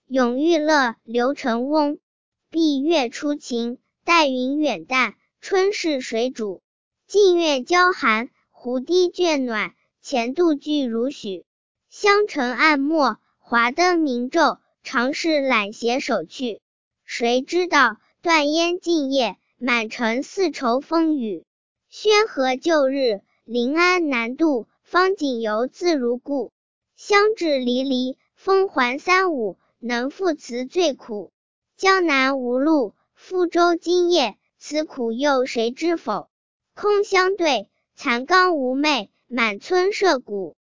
永遇乐，刘成翁。闭月出晴，带云远淡，春是水煮。近月交寒，湖堤倦暖，前度俱如许。香尘暗没，华灯明昼，常是懒携手去。谁知道，断烟尽夜，满城似愁风雨。宣和旧日，临安难渡，方锦犹自如故。香至离离，风还三五，能复辞最苦。江南无路，覆舟今夜，此苦又谁知否？空相对，残缸无媚，满村麝鼓。